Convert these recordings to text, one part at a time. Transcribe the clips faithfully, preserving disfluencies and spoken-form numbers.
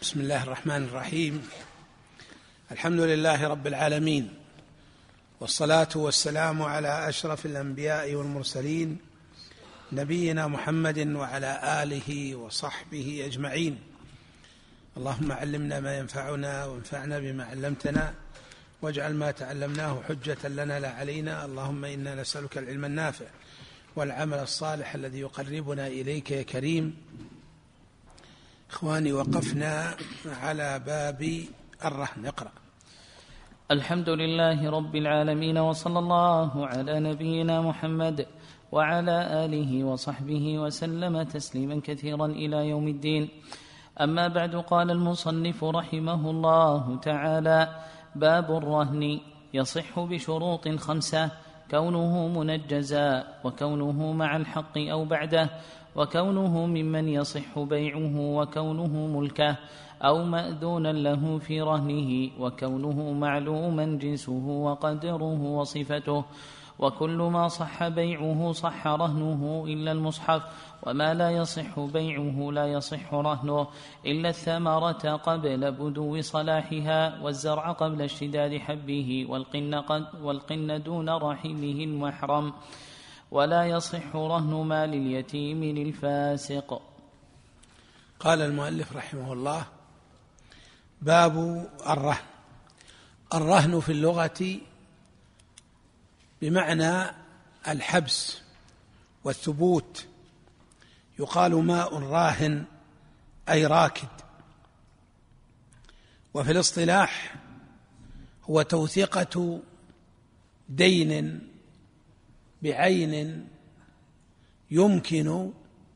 بسم الله الرحمن الرحيم. الحمد لله رب العالمين، والصلاة والسلام على أشرف الأنبياء والمرسلين نبينا محمد وعلى آله وصحبه أجمعين. اللهم علمنا ما ينفعنا وانفعنا بما علمتنا، واجعل ما تعلمناه حجة لنا لا علينا. اللهم إنا نسألك العلم النافع والعمل الصالح الذي يقربنا إليك يا كريم. إخواني، وقفنا على باب الرهن. اقرأ. الحمد لله رب العالمين، وصلى الله على نبينا محمد وعلى آله وصحبه وسلم تسليما كثيرا إلى يوم الدين. أما بعد، قال المصنف رحمه الله تعالى: باب الرهن يصح بشروط خمسة: كونه منجزا، وكونه مع الحق أو بعده، وكونه ممن يصح بيعه، وكونه ملكه أو مأذونا له في رهنه، وكونه معلوما جنسه وقدره وصفته. وكل ما صح بيعه صح رهنه إلا المصحف، وما لا يصح بيعه لا يصح رهنه إلا الثمرة قبل بدو صلاحها، والزرع قبل اشتداد حبه، والقن, قد والقن دون رحمه المحرم، ولا يصح رهن مال اليتيم للفاسق. قال المؤلف رحمه الله: باب الرهن. الرهن في اللغة بمعنى الحبس والثبوت، يقال ماء راهن أي راكد. وفي الاصطلاح هو توثيقة دين بعين يمكن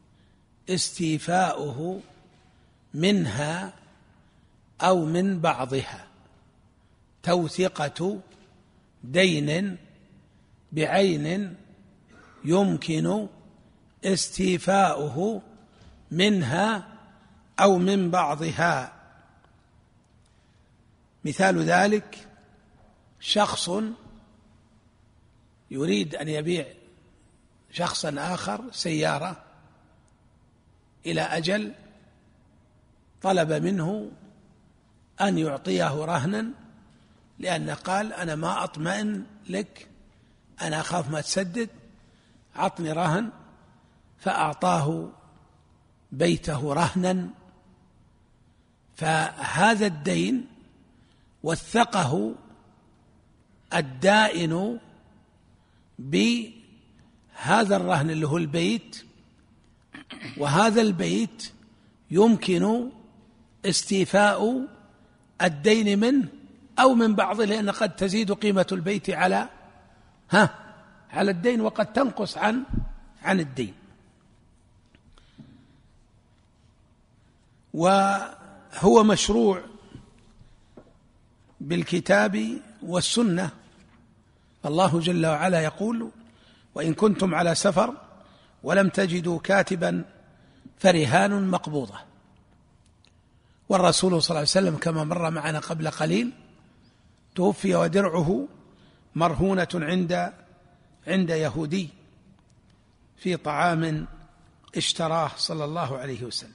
استيفاؤه منها أو من بعضها. توثيقة دين بعين يمكن استيفاؤه منها أو من بعضها. مثال ذلك: شخص يريد أن يبيع شخصا آخر سيارة إلى أجل، طلب منه أن يعطيه رهنا، لأنه قال: أنا ما أطمئن لك، أنا أخاف ما تسدد، عطني رهن. فأعطاه بيته رهنا، فهذا الدين وثقه الدائن بهذا الرهن اللي هو البيت، وهذا البيت يمكن استيفاء الدين منه أو من بعضه، لأن قد تزيد قيمة البيت على ها على الدين، وقد تنقص عن عن الدين. وهو مشروع بالكتاب والسنة. الله جل وعلا يقول: وإن كنتم على سفر ولم تجدوا كاتبا فرهان مقبوضة. والرسول صلى الله عليه وسلم كما مر معنا قبل قليل توفي ودرعه مرهونة عند عند يهودي في طعام اشتراه صلى الله عليه وسلم.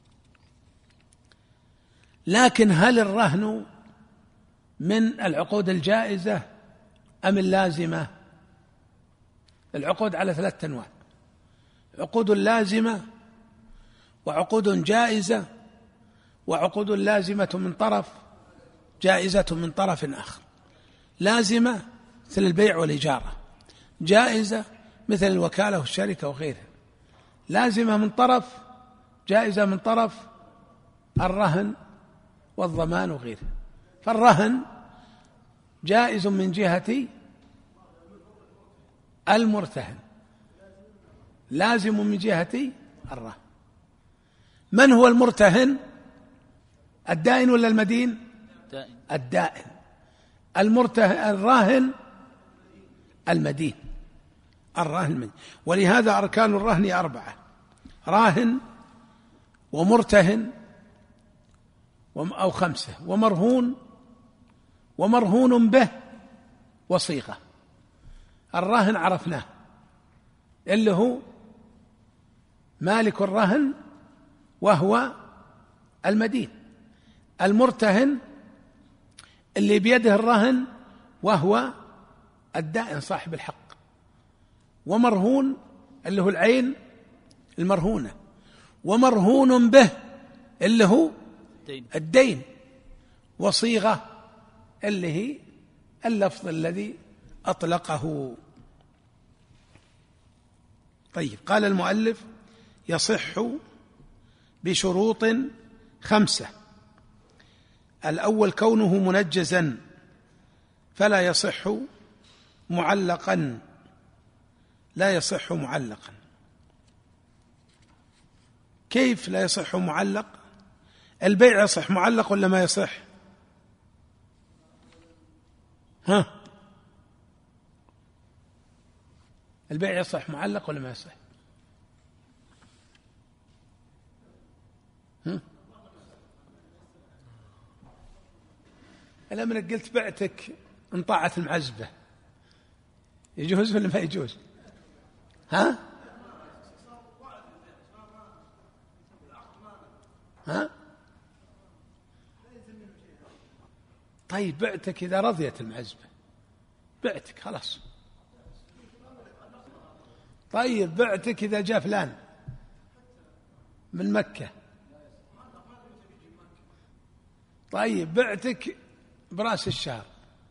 لكن هل الرهن من العقود الجائزة أم اللازمة؟ العقود على ثلاثة أنواع: عقود لازمة، وعقود جائزة، وعقود لازمة من طرف، جائزة من طرف آخر. لازمة مثل البيع والإجارة، جائزة مثل الوكالة والشركة وغيرها. لازمة من طرف، جائزة من طرف الرهن والضمان وغيرها. فالرهن جائز من جهة المرتهن، لازم من جهة الرهن. من هو المرتهن؟ الدائن ولا المدين؟ الدائن. المرتهن الراهن المدين. الراهن المدين. ولهذا أركان الرهن أربعة: راهن ومرتهن أو خمسة، ومرهون ومرهون به وصيغة. الراهن عرفناه، اللي هو مالك الرهن وهو المدين. المرتهن اللي بيده الرهن وهو الدائن صاحب الحق، ومرهون اللي هو العين المرهونة، ومرهون به اللي هو الدين، وصيغة اللي هي اللفظ الذي أطلقه. طيب، قال المؤلف: يصح بشروط خمسة. الأول كونه منجزا فلا يصح معلقا، لا يصح معلقا. كيف لا يصح معلق؟ البيع يصح معلق ولا ما يصح؟ ها، البيع يصح معلق ولا ما يصح؟ ها؟ الآن من قلت بعتك انطاعت المعزبة، يجوز ولا ما يجوز؟ ها؟ ها؟ طيب بعتك إذا رضيت المعزبة، بعتك خلاص. طيب بعتك إذا جاء فلان من مكة، طيب بعتك برأس الشهر،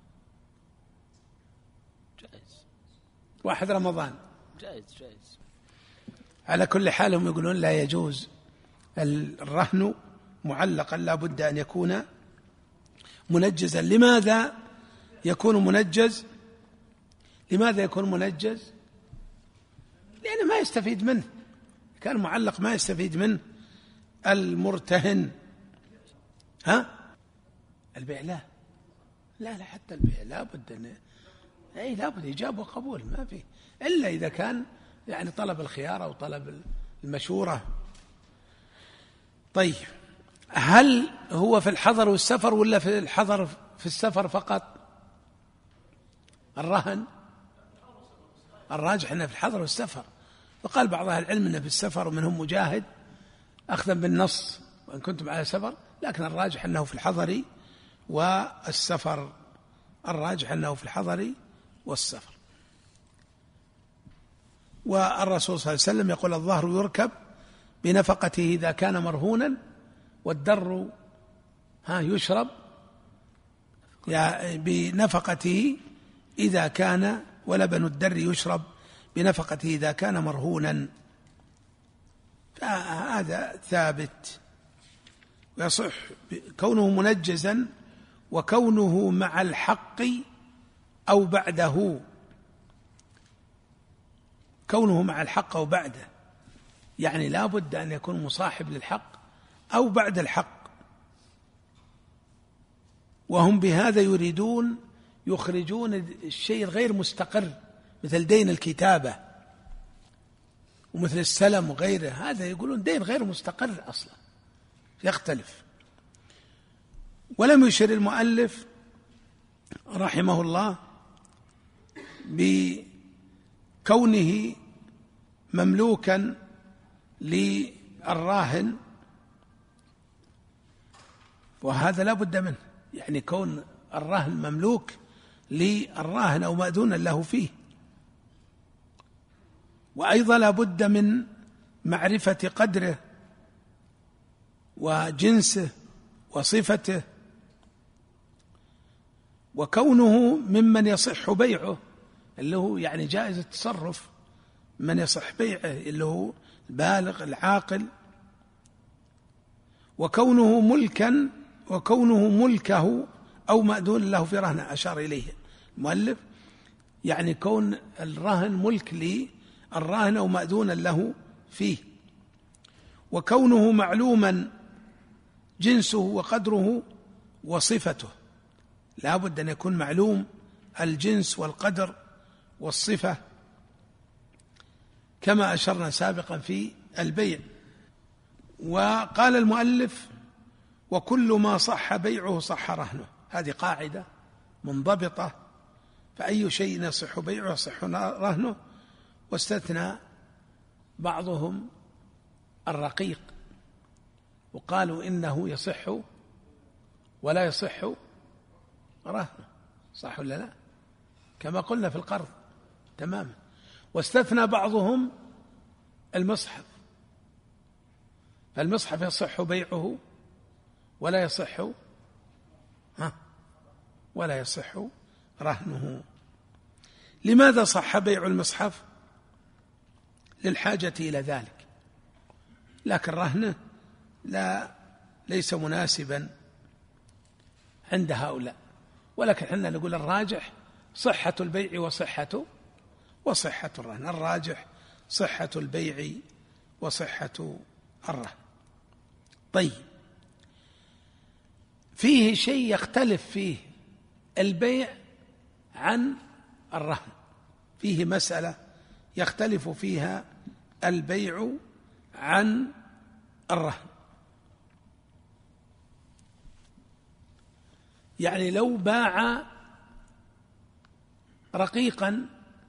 جائز، واحد رمضان، جائز جائز. على كل حال هم يقولون لا يجوز الرهن معلقا، لا بد أن يكون منجزا. لماذا يكون منجز؟ لماذا يكون منجز؟ لأنه ما يستفيد منه، كان معلق ما يستفيد منه المرتهن. ها؟ البيع لا لا لا حتى البيع لا بد أن أي لا بد إيجاب وقبول، ما فيه، إلا إذا كان يعني طلب الخيار أو طلب المشورة. طيب، هل هو في الحضر والسفر ولا في الحضر في السفر فقط الرهن؟ الراجح أنه في الحضر والسفر، وقال بعض أهل العلم أنه في السفر، ومنهم مجاهد أخذا بالنص وإن كنتم على سفر، لكن الراجح أنه في الحضر والسفر، الراجح أنه في الحضر والسفر. والرسول صلى الله عليه وسلم يقول: الظهر يركب بنفقته إذا كان مرهونا، والدر ها يشرب بنفقته إذا كان، ولبن الدر يشرب بنفقته إذا كان مرهونا. فهذا ثابت، ويصح كونه منجزا، وكونه مع الحق أو بعده. كونه مع الحق أو بعده يعني لا بد أن يكون مصاحب للحق أو بعد الحق، وهم بهذا يريدون يخرجون الشيء الغير مستقر، مثل دين الكتابة ومثل السلم وغيره، هذا يقولون دين غير مستقر أصلا، يختلف. ولم يشر المؤلف رحمه الله بكونه مملوكا للراهن، وهذا لا بد منه، يعني كون الرهن مملوك للراهن أو مأذونا له فيه. وأيضا لا بد من معرفة قدره وجنسه وصفته، وكونه ممن يصح بيعه، اللي هو يعني جائز التصرف، من يصح بيعه اللي هو البالغ العاقل. وكونه ملكا، وكونه ملكه أو مأذون له في رهن، أشار إليه المؤلف، يعني كون الرهن ملك للراهن أو مأذونا له فيه. وكونه معلوما جنسه وقدره وصفته، لا بد أن يكون معلوم الجنس والقدر والصفة، كما أشرنا سابقا في البيع. وقال المؤلف: وكل ما صح بيعه صح رهنه. هذه قاعدة منضبطة، فأي شيء يصح بيعه يصح رهنه. واستثنى بعضهم الرقيق، وقالوا إنه يصح ولا يصح رهنه، صح ولا لا؟ كما قلنا في القرض تماما. واستثنى بعضهم المصحف، فالمصحف يصح بيعه ولا يصح ها ولا يصح رهنه. لماذا صح بيع المصحف؟ للحاجة إلى ذلك، لكن رهنه لا ليس مناسبا عند هؤلاء. ولكن حنا نقول الراجح صحة البيع وصحة وصحة الرهن، الراجح صحة البيع وصحة الرهن. طيب، فيه شيء يختلف فيه البيع عن الرهن، فيه مسألة يختلف فيها البيع عن الرهن. يعني لو باع رقيقا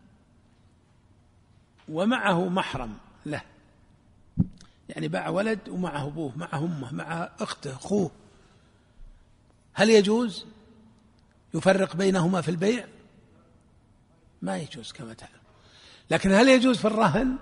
ومعه محرم له، يعني باع ولد ومعه أبوه، معه أمه، مع أخته، أخوه، هل يجوز يفرق بينهما في البيع؟ ما يجوز كما تعلم. لكن هل يجوز في الرهن؟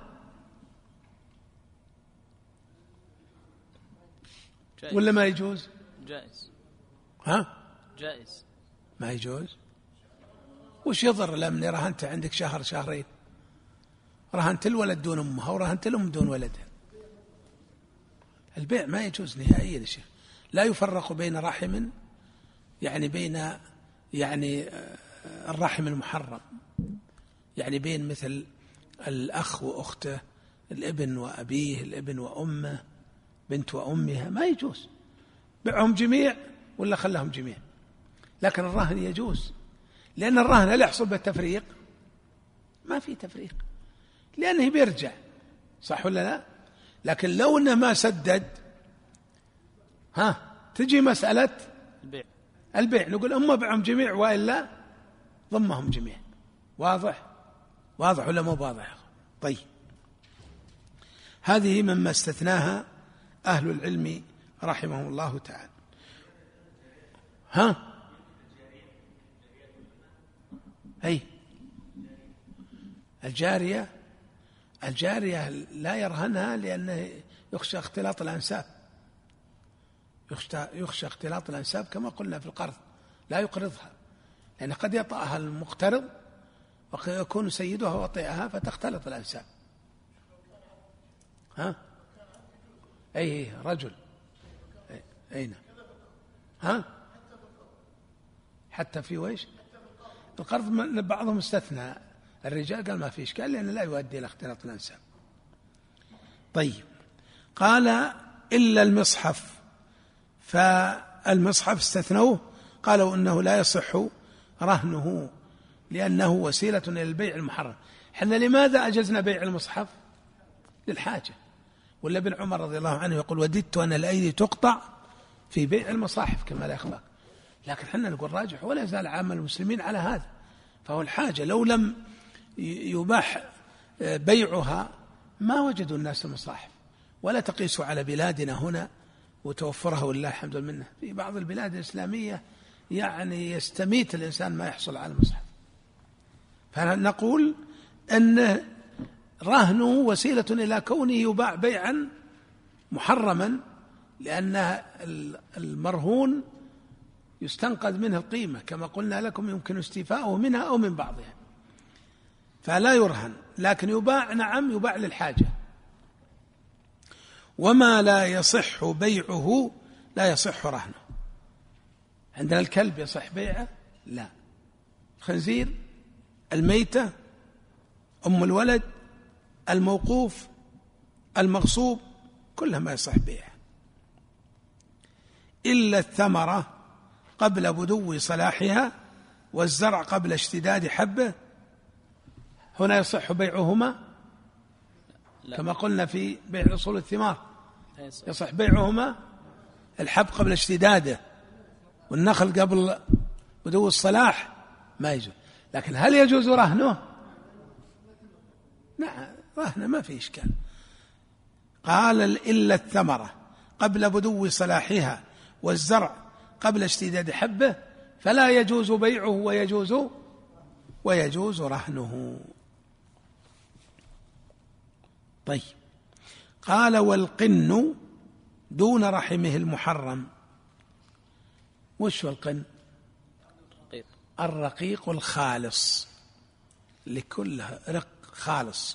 جائز. ولا ما يجوز؟ جائز. ها؟ جائز. ما يجوز. وش يضر لما رهنت عندك شهر شهرين، رهنت الولد دون أمها ورهنت الأم دون ولدها؟ البيع ما يجوز نهائيا يا شيخ. لا يفرق بين رحم، يعني بين يعني الرحم المحرم، يعني بين مثل الأخ وأخته، الابن وأبيه، الابن وأمه، بنت وأمها، ما يجوز. بيعهم جميع ولا خلهم جميع. لكن الرهن يجوز، لأن الرهن هل يحصل بالتفريق؟ ما في تفريق، لأنه بيرجع، صح ولا لا؟ لكن لو أنه ما سدد، ها تجي مسألة البيع البيع نقول أما بعهم جميع وإلا ضمهم جميع. واضح؟ واضح ولا مو واضح؟ طيب، هذه مما استثناها أهل العلم رحمهم الله تعالى. ها أي الجارية الجارية لا يرهنها، لأنه يخشى اختلاط الأنساب، يخشى, يخشى اختلاط الأنساب كما قلنا في القرض، لا يقرضها، لأن قد يطأها المقترض وقد يكون سيدها وطئها فتختلط الأنساب. ها أي رجل أين ها حتى في ويش القرض بعضهم استثنى الرجال، قال ما في إشكال لأنه لا يؤدي إلى اختلاط الأنساب. طيب، قال إلا المصحف، فالمصحف استثنوه، قالوا إنه لا يصح رهنه لأنه وسيلة إلى البيع المحرم. حنا لماذا أجزنا بيع المصحف؟ للحاجة. ولا ابن عمر رضي الله عنه يقول وددت أن الأيدي تقطع في بيع المصاحف كما لا يخفى. لكن حنا نقول راجح ولا يزال عام المسلمين على هذا، فهو الحاجة. لو لم يباح بيعها ما وجدوا الناس المصاحف. ولا تقيسوا على بلادنا هنا وتوفرها ولله الحمد منه، في بعض البلاد الإسلامية يعني يستميت الإنسان ما يحصل على المصحف. فنقول أن رهنه وسيلة إلى كونه يباع بيعا محرما، لأن المرهون يستنقذ منه القيمة كما قلنا لكم، يمكن استيفاؤه منها أو من بعضها، فلا يرهن، لكن يباع، نعم يباع للحاجة. وما لا يصح بيعه لا يصح رهنه. عندنا الكلب يصح بيعه؟ لا. الخنزير، الميتة، أم الولد، الموقوف، المغصوب، كلها ما يصح بيعه. إلا الثمرة قبل بدو صلاحها والزرع قبل اشتداد حبه، هنا يصح بيعهما لا. كما قلنا في بيع أصول الثمار يصح بيعهما، الحب قبل اشتداده والنخل قبل بدو الصلاح ما يجوز. لكن هل يجوز رهنه؟ نعم رهنه ما في إشكال. قال إلا الثمرة قبل بدو صلاحها والزرع قبل اشتداد حبه فلا يجوز بيعه ويجوز ويجوز رهنه. طيب، قال والقن دون رحمه المحرم. وش هو القن؟ الرقيق الخالص، لكل رق خالص.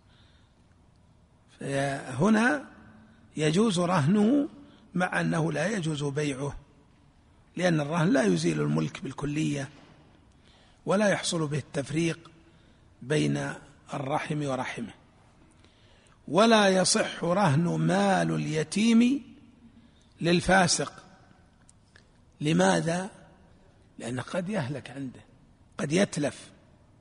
هنا يجوز رهنه مع أنه لا يجوز بيعه، لأن الرهن لا يزيل الملك بالكلية ولا يحصل به التفريق بين الرحم ورحمه. ولا يصح رهن مال اليتيم للفاسق. لماذا؟ لأنه قد يهلك عنده، قد يتلف.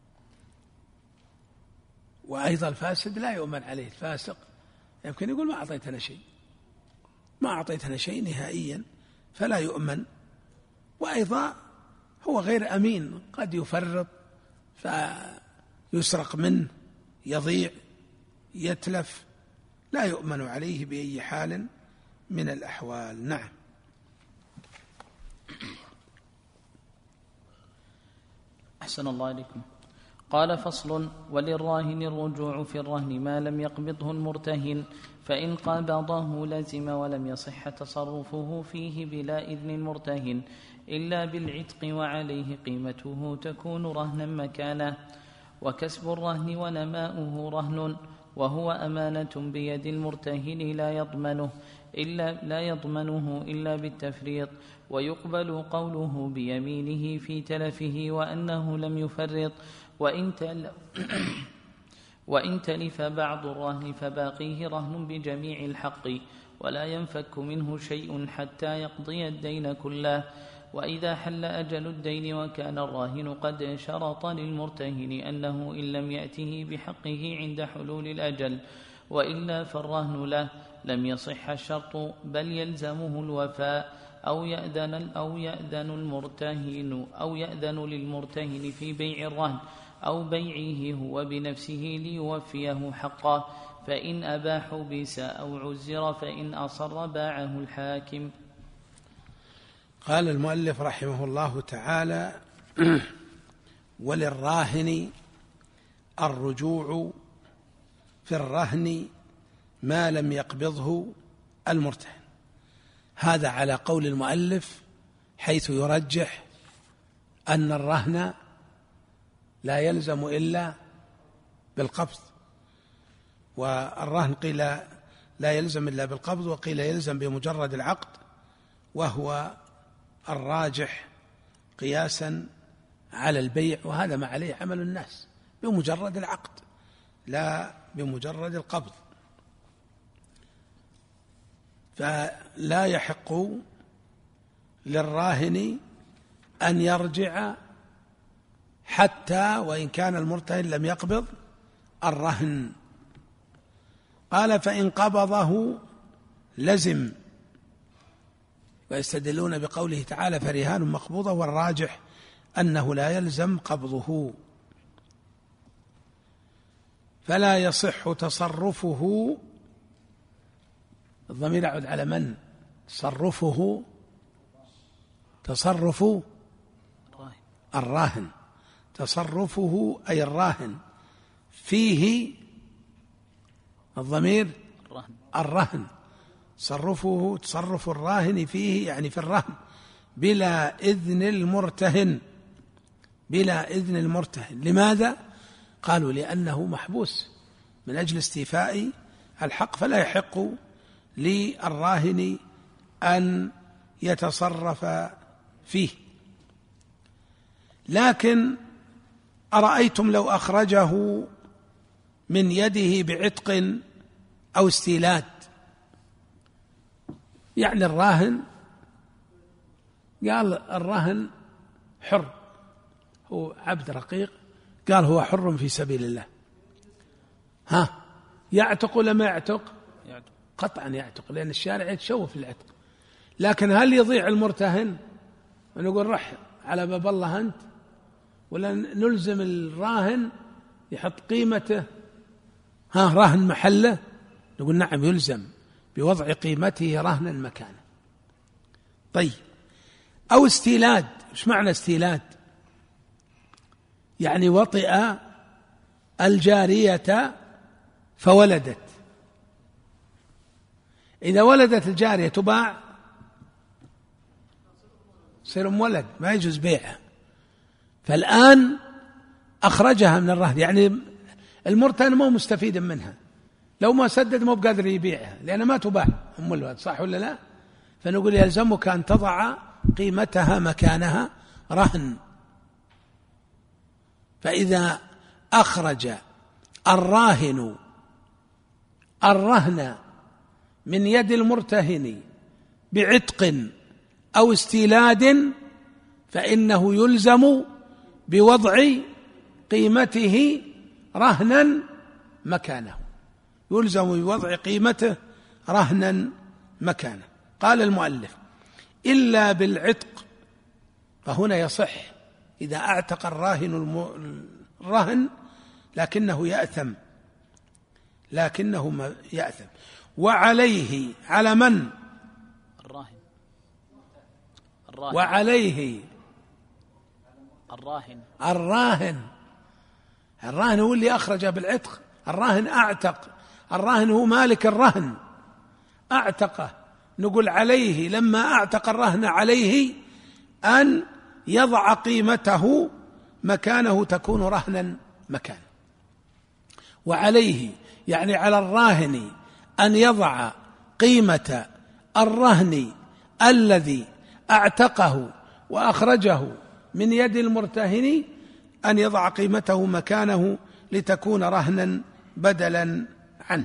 وأيضا الفاسد لا يؤمن عليه. الفاسق يمكن يقول ما أعطيتنا شيء، ما أعطيتنا شيء نهائيا، فلا يؤمن. وأيضا هو غير أمين، قد يفرط فيسرق منه، يضيع، يتلف، لا يؤمن عليه بأي حال من الأحوال. نعم. أحسن الله إليكم. قال فصل: وللراهن الرجوع في الرهن ما لم يقبضه المرتهن، فإن قبضه لزم ولم يصح تصرفه فيه بلا إذن المرتهن إلا بالعتق، وعليه قيمته تكون رهنا مكانه. وكسب الرهن ونماؤه رهن، وهو أمانة بيد المرتهن لا يضمنه إلا, لا يضمنه إلا بالتفريط، ويقبل قوله بيمينه في تلفه وأنه لم يفرط. وإن, تل وإن تلف بعض الرهن فباقيه رهن بجميع الحق، ولا ينفك منه شيء حتى يقضي الدين كله. وإذا حل أجل الدين وكان الراهن قد شرط للمرتهن أنه إن لم يأته بحقه عند حلول الأجل وإلا فالرهن له، لم يصح الشرط بل يلزمه الوفاء، أو يأذن أو يأذن المرتهن أو يأذن للمرتهن في بيع الرهن أو بيعه هو بنفسه ليوفيه حقه، فإن أبى حبس أو عزر، فإن أصر باعه الحاكم. قال المؤلف رحمه الله تعالى: وللراهن الرجوع في الرهن ما لم يقبضه المرتهن. هذا على قول المؤلف، حيث يرجح أن الرهن لا يلزم إلا بالقبض، والرهن قيل لا يلزم إلا بالقبض، وقيل يلزم بمجرد العقد، وهو الراجح قياسا على البيع، وهذا ما عليه عمل الناس، بمجرد العقد لا بمجرد القبض. فلا يحق للراهن أن يرجع حتى وإن كان المرتهن لم يقبض الرهن. قال: فإن قبضه لزم. ويستدلون بقوله تعالى: فرهان مقبوضة، والراجح أنه لا يلزم قبضه، فلا يصح تصرفه. الضمير يعود على من؟ تصرفه تصرف الراهن، تصرفه أي الراهن فيه، الضمير الرهن، تصرفه تصرف الراهن فيه يعني في الرهن بلا إذن المرتهن، بلا إذن المرتهن. لماذا؟ قالوا: لأنه محبوس من أجل استيفاء الحق، فلا يحق للراهن أن يتصرف فيه. لكن أرأيتم لو أخرجه من يده بعتق أو استيلاد، يعني الراهن قال الراهن حر، هو عبد رقيق، قال هو حر في سبيل الله، ها يعتق ولا ما يعتق؟ قطعا يعتق، لأن الشارع يتشوف العتق. لكن هل يضيع المرتهن ونقول رح على باب الله أنت، ولا نلزم الراهن يحط قيمته ها رهن محله؟ نقول نعم، يلزم بوضع قيمته رهنا مكانه. طيب، أو استيلاد. إيش معنى استيلاد؟ يعني وطئ الجارية فولدت. إذا ولدت الجارية تباع، تصير أم ولد، ما يجوز بيعها. فالآن أخرجها من الرهن، يعني المرتهن مو مستفيد منها، لو ما سدد مو بقادر يبيعها لأنها ما تباع أم الولد، صح ولا لا؟ فنقول يلزمك أن تضع قيمتها مكانها رهن. فإذا أخرج الراهن الرهن من يد المرتهن بعتق أو استيلاد فإنه يلزم بوضع قيمته رهنا مكانه، يلزم بوضع قيمته رهنا مكانه. قال المؤلف: إلا بالعتق، فهنا يصح إذا أعتق الراهن الرهن لكنه يأثم، لكنه يأثم. وعليه، على من؟ الراهن. الراهن. وعليه الراهن. الراهن الراهن هو اللي أخرج بالعتق، الراهن أعتق، الراهن هو مالك الرهن أعتقه. نقول عليه لما أعتق الرهن عليه أن يضع قيمته مكانه تكون رهنا مكانه. وعليه يعني على الراهن أن يضع قيمة الرهن الذي أعتقه وأخرجه من يد المرتهن، أن يضع قيمته مكانه لتكون رهنا بدلا عنه.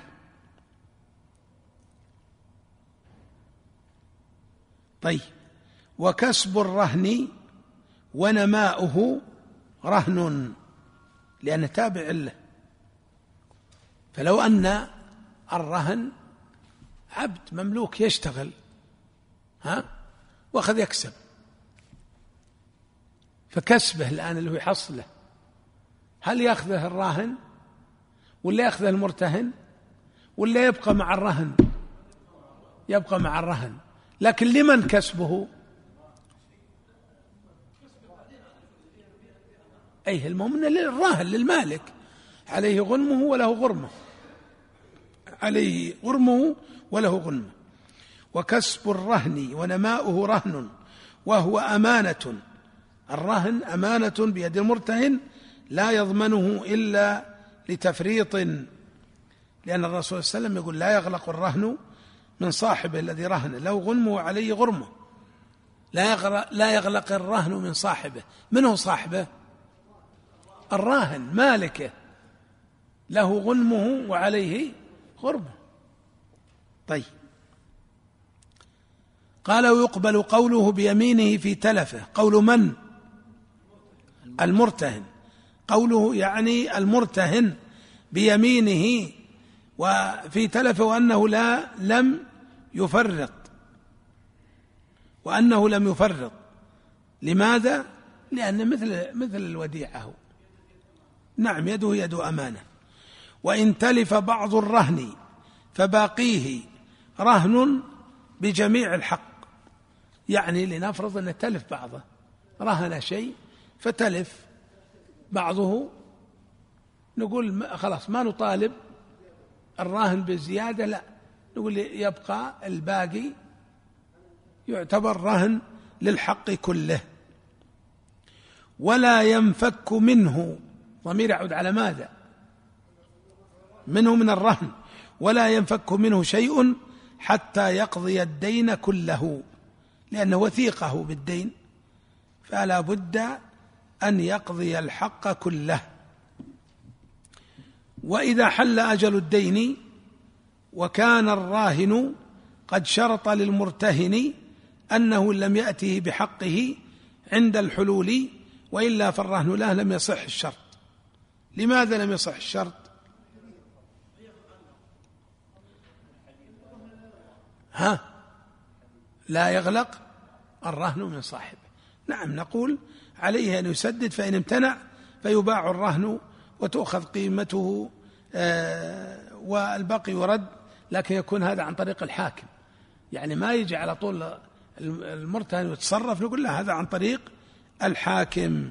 طيب، وكسب الرهن ونماؤه رهن، لأنه تابع له. فلو أن الرهن عبد مملوك يشتغل ها وأخذ يكسب، فكسبه الآن اللي هو يحصله، هل يأخذه الراهن ولا يأخذه المرتهن ولا يبقى مع الرهن؟ يبقى مع الرهن. لكن لمن كسبه؟ أي المؤمن للراهن للمالك، عليه غنمه وله غرمه، عليه غرمه وله غنمه. وكسب الرهن ونماؤه رهن وهو أمانة، الرهن أمانة بيد المرتهن لا يضمنه إلا لتفريط، لأن الرسول صلى الله عليه وسلم يقول: لا يغلق الرهن من صاحبه الذي رهن له غنمه عليه غرمه. لا يغلق, لا يغلق الرهن من صاحبه. من هو صاحبه؟ الراهن مالكه، له غنمه وعليه غرمه. طيب، قال: ويقبل قوله بيمينه في تلفه. قول من؟ المرتهن. قوله يعني المرتهن بيمينه وفي تلفه، وأنه لا لم يفرط، وأنه لم يفرط. لماذا؟ لأن مثل مثل الوديعة، نعم، يده يد أمانة. وإن تلف بعض الرهن فباقيه رهن بجميع الحق، يعني لنفرض أن تلف بعضه، رهن شيء فتلف بعضه، نقول خلاص ما نطالب الراهن بالزيادة، لا، نقول يبقى الباقي يعتبر رهن للحق كله. ولا ينفك منه، ضمير يعود على ماذا؟ منه من الرهن. ولا ينفك منه شيء حتى يقضي الدين كله، لأنه وثيقه بالدين، فلا بد أن يقضي الحق كله. وإذا حل أجل الدين وكان الراهن قد شرط للمرتهن أنه لم يأته بحقه عند الحلول، وإلا فالرهن له لم يصح الشرط. لماذا لم يصح الشرط؟ ها لا يغلق الرهن من صاحبه. نعم، نقول عليه أن يسدد، فإن امتنع فيباع الرهن وتؤخذ قيمته والباقي يرد، لكن يكون هذا عن طريق الحاكم، يعني ما يجي على طول المرتهن يتصرف، نقول له هذا عن طريق الحاكم.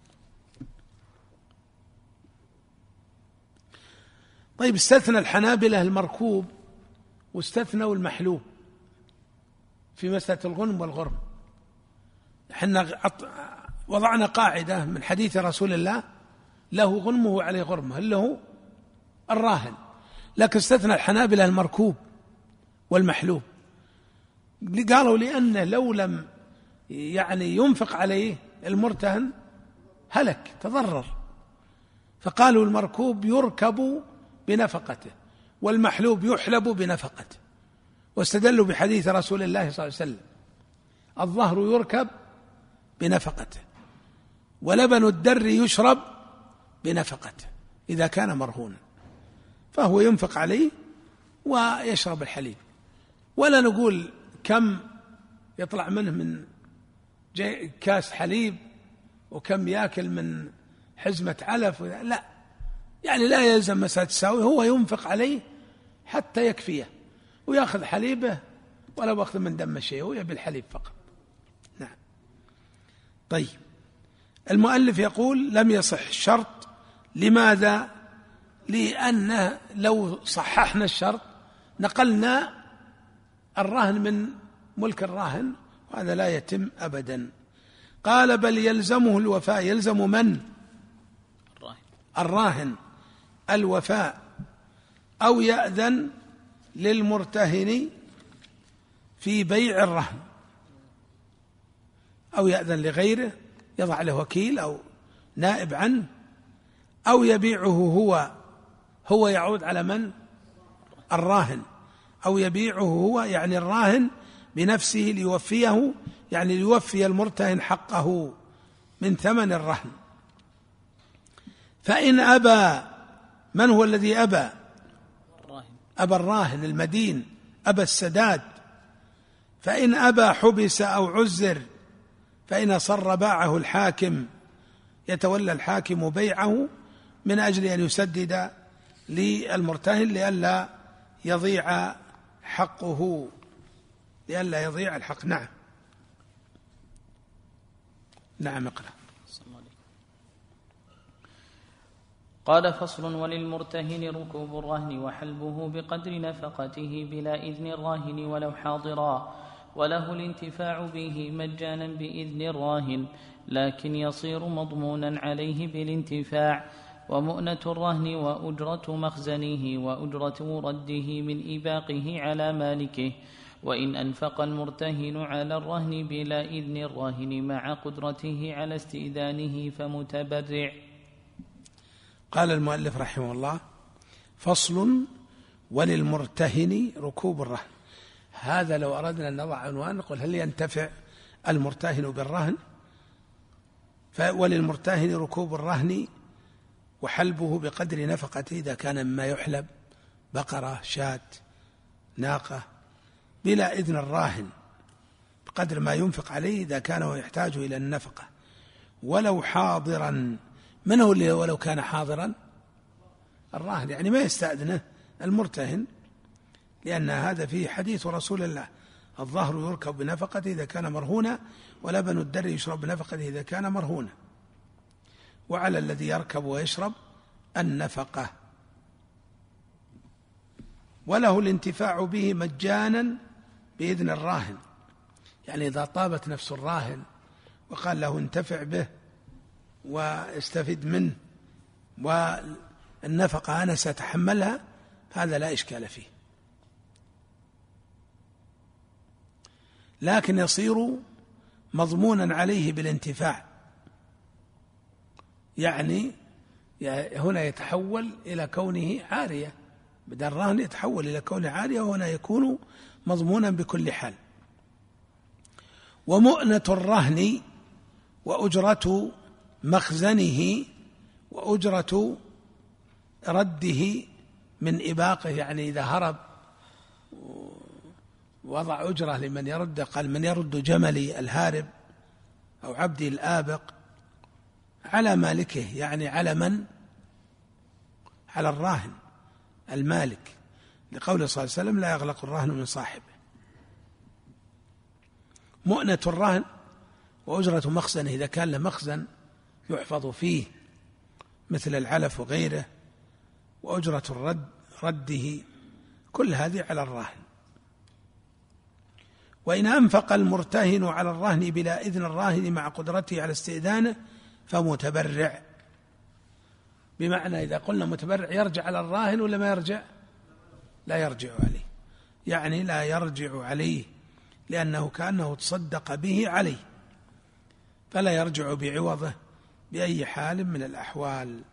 طيب استثنى الحنابلة المركوب واستثنوا المحلوب في مسألة الغنم والغرم. احنا وضعنا قاعدة من حديث رسول الله: له غنمه وعليه غرمه، اللي هو الراهن. لكن استثنى الحنابلة المركوب والمحلوب، قالوا لأنه لو لم يعني ينفق عليه المرتهن هلك تضرر، فقالوا المركوب يركب بنفقته والمحلوب يحلب بنفقته، واستدلوا بحديث رسول الله صلى الله عليه وسلم: الظهر يركب بنفقته ولبن الدر يشرب بنفقته إذا كان مرهونا، فهو ينفق عليه ويشرب الحليب. ولا نقول كم يطلع منه من كاس حليب وكم يأكل من حزمة علف، لا، يعني لا يلزم مسألة تساوي، هو ينفق عليه حتى يكفيه ويأخذ حليبه ولا أخذ من دم شيء، هو يبي الحليب فقط. نعم. طيب المؤلف يقول: لم يصح الشرط. لماذا؟ لأنه لو صححنا الشرط نقلنا الرهن من ملك الراهن، وهذا لا يتم أبدا. قال: بل يلزمه الوفاء. يلزم من؟ الراهن. الراهن الوفاء، أو يأذن للمرتهن في بيع الرهن، أو يأذن لغيره يضع له وكيل أو نائب عنه، أو يبيعه هو هو يعود على من؟ الراهن. أو يبيعه هو يعني الراهن بنفسه ليوفيه، يعني ليوفي المرتهن حقه من ثمن الرهن. فإن أبى، من هو الذي أبى؟ أبى الراهن المدين، أبى السداد. فإن أبى حبس أو عزر، فإن أصر باعه الحاكم، يتولى الحاكم بيعه من أجل أن يسدد للمرتهن لئلا يضيع حقه، لئلا يضيع الحق. نعم. نعم اقرأ. قال: فصل: وللمرتهن ركوب الرهن وحلبه بقدر نفقته بلا إذن الراهن ولو حاضرا، وله الانتفاع به مجانا بإذن الراهن، لكن يصير مضمونا عليه بالانتفاع. ومؤنة الرهن وأجرة مخزنه وأجرة رده من إباقه على مالكه، وإن أنفق المرتهن على الرهن بلا إذن الراهن مع قدرته على استئذانه فمتبرع. قال المؤلف رحمه الله: فصل: وللمرتهن ركوب الرهن. هذا لو أردنا أن نضع عنوان نقول: هل ينتفع المرتهن بالرهن؟ وللمرتهن ركوب الرهن وحلبه بقدر نفقته، إذا كان مما يحلب بقرة، شاة، ناقة، بلا إذن الراهن، بقدر ما ينفق عليه إذا كان يحتاج إلى النفقة، ولو حاضرا. من هو اللي ولو كان حاضرا؟ الراهن، يعني ما يستأذنه المرتهن، لأن هذا فيه حديث رسول الله: الظهر يركب بنفقته إذا كان مرهونا، ولبن الدر يشرب بنفقته إذا كان مرهونا، وعلى الذي يركب ويشرب النفقة. وله الانتفاع به مجانا بإذن الراهن، يعني إذا طابت نفس الراهن وقال له انتفع به واستفد منه والنفقة أنا سأتحملها، هذا لا إشكال فيه. لكن يصير مضمونا عليه بالانتفاع، يعني هنا يتحول إلى كونه عارية، بدل الرهن يتحول إلى كونه عارية، وهنا يكون مضمونا بكل حال. ومؤنة الرهن وأجرة مخزنه وأجرة رده من إباقه، يعني إذا هرب وضع أجرة لمن يرد، قال: من يرد جملي الهارب أو عبدي الآبق، على مالكه، يعني على من؟ على الراهن المالك، لقوله صلى الله عليه وسلم: لا يغلق الراهن من صاحبه. مؤنة الرهن وأجرة مخزن إذا كان له مخزن يحفظ فيه مثل العلف وغيره، وأجرة الرد رده، كل هذه على الراهن. وإن أنفق المرتهن على الرهن بلا إذن الراهن مع قدرته على استئذانه فمتبرع. بمعنى إذا قلنا متبرع يرجع على الراهن ولا ما يرجع؟ لا يرجع عليه، يعني لا يرجع عليه لأنه كأنه تصدق به عليه، فلا يرجع بعوضه بأي حال من الأحوال.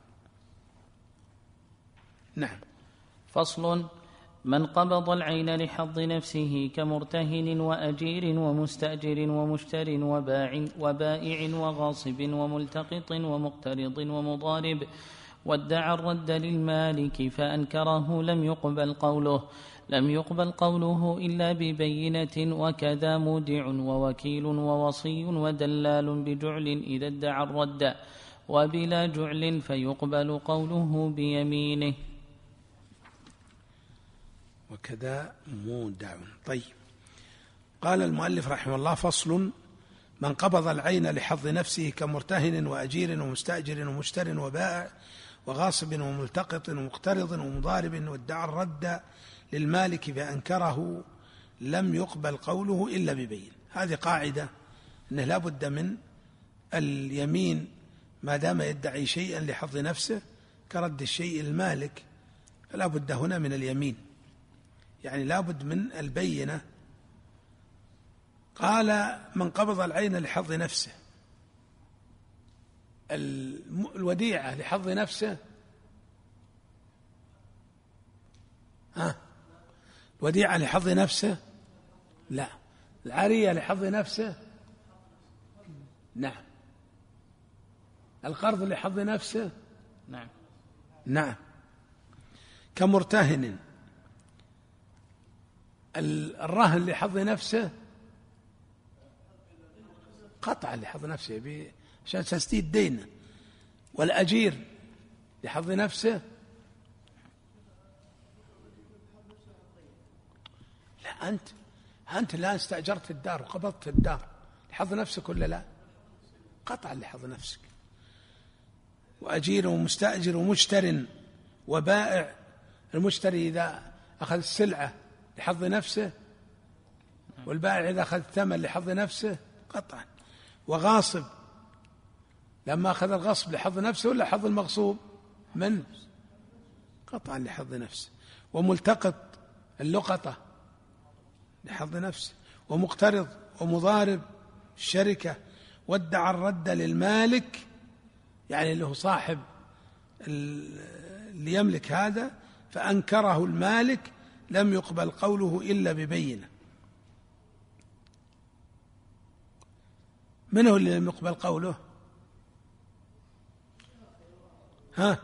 نعم. فصل: من قبض العين لحظ نفسه كمرتهن وأجير ومستأجر ومشتر وباع وبائع وغاصب وملتقط ومقترض ومضارب وادعى الرد للمالك فأنكره لم يقبل قوله لم يقبل قوله إلا ببينة، وكذا مودع ووكيل ووصي ودلال بجعل إذا ادعى الرد، وبلا جعل فيقبل قوله بيمينه. وكذا مودع. طيب، قال المؤلف رحمه الله: فصل: من قبض العين لحظ نفسه كمرتهن وأجير ومستأجر ومشتر وبائع وغاصب وملتقط ومقترض ومضارب وادعى الرد للمالك فأنكره لم يقبل قوله إلا ببين. هذه قاعدة أنه لا بد من اليمين ما دام يدعي شيئا لحظ نفسه كرد الشيء المالك، فلا بد هنا من اليمين، يعني لا بد من البينة. قال: من قبض العين لحظ نفسه، الوديعة لحظ نفسه، ها الوديعة لحظ نفسه؟ لا. العارية لحظ نفسه؟ نعم. القرض لحظ نفسه؟ نعم. نعم. كمرتهن، الرهن لحظ نفسه قطعا لحظ نفسه عشان تسديد دينه، والأجير لحظ نفسه لا. أنت أنت الآن استأجرت الدار وقبضت الدار لحظ نفسك ولا لا؟ قطعا لحظ نفسك. وأجير ومستأجر ومشتر وبائع، المشتري إذا أخذ السلعة لحظ نفسه، والبائع إذا أخذ الثمن لحظ نفسه قطعا. وغاصب لما أخذ الغصب لحظ نفسه ولا حظ المغصوب من؟ قطعا لحظ نفسه. وملتقط اللقطة لحظ نفسه. ومقترض ومضارب الشركة. وادعى الرد للمالك، يعني له صاحب اللي يملك هذا، فأنكره المالك لم يقبل قوله إلا ببينة. من هو اللي لم يقبل قوله؟ ها؟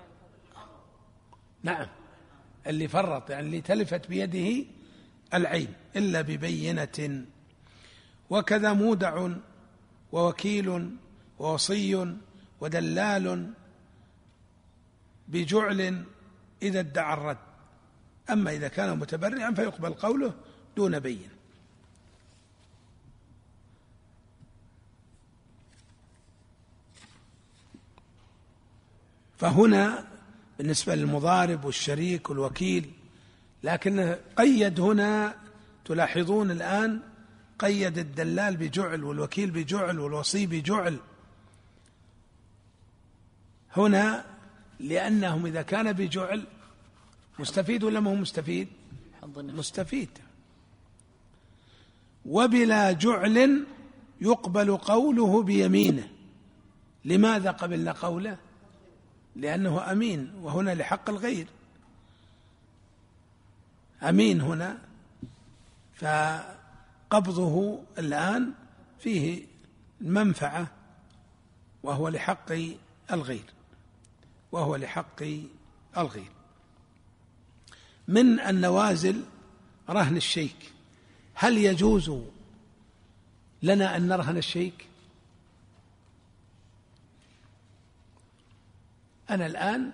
نعم، اللي فرط، يعني اللي تلفت بيده العين إلا ببينة. وكذا مودع ووكيل ووصي ودلال بجعل إذا ادعى الرد. أما إذا كان متبرعا فيقبل قوله دون بين. فهنا بالنسبة للمضارب والشريك والوكيل، لكن قيد هنا، تلاحظون الآن قيد الدلال بجعل والوكيل بجعل والوصي بجعل هنا، لأنهم إذا كان بجعل مستفيد ولا ما هو مستفيد؟ مستفيد. وبلا جعل يقبل قوله بيمينه. لماذا قبلنا قوله؟ لأنه أمين، وهنا لحق الغير أمين هنا، فقبضه الآن فيه المنفعة وهو لحق الغير وهو لحق الغير. من النوازل رهن الشيك. هل يجوز لنا أن نرهن الشيك؟ أنا الآن